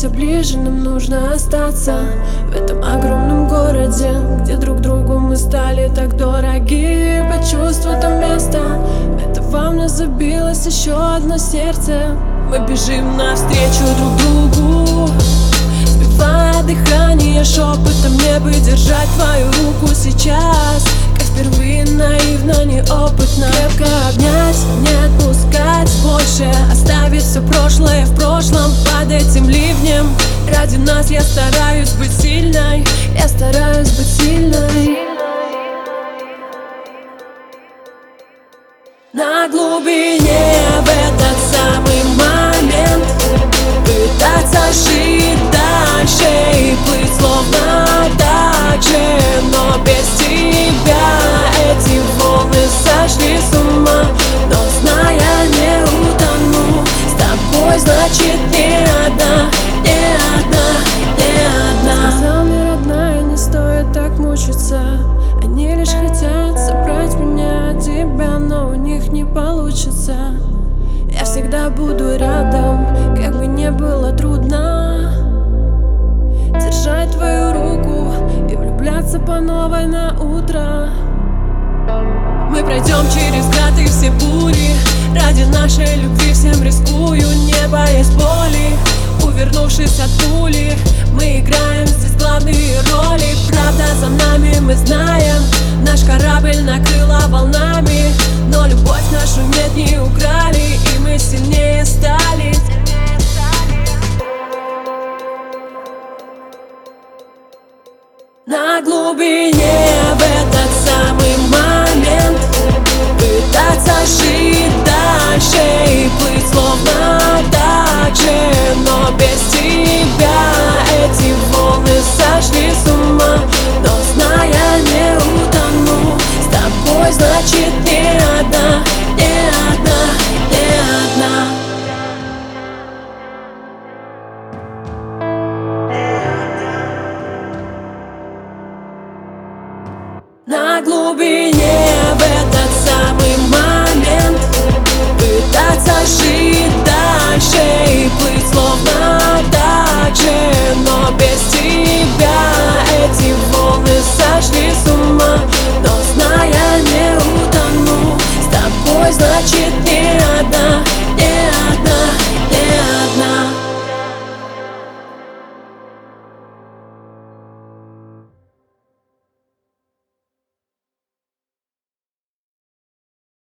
все ближе нам нужно остаться. В этом огромном городе, где друг другу мы стали так дороги. Почувствуй то место, это во мне забилось еще одно сердце. Мы бежим навстречу друг другу, сбивая дыхание шепотом. Мне бы держать твою руку сейчас, как впервые, наивно, неопытно. Крепко обнять, не отпускать больше, оставить все прошлое в прошлом. Под этим ливнем ради нас я стараюсь быть сильной, я стараюсь быть сильной. На глубине в этот самый момент пытаться жить дальше и плыть словно так же, но без тебя эти волны сошли с ума. Но зная, не утону с тобой, значит не одна, не одна, не одна. Сказал мне, родная, не стоит так мучиться. Они лишь хотят забрать меня от тебя, но у них не получится. Я всегда буду рядом, как бы не было трудно, держать твою руку и влюбляться по новой на утро. Мы пройдем через град и все бури, ради нашей любви всем рискую, не боясь боли. Увернувшись от пули, мы играем здесь главные роли. Правда за нами, мы знаем, наш корабль накрыло волнами, но любовь нашу нет, не украли, и мы сильнее стали. На глубине в этот самый момент пытаться жить дальше и плыть словно так же, но без тебя эти волны сошли с ума. Но зная, не утону с тобой, значит не одна, не одна, не одна. На глубине в этот самый момент пытаться жить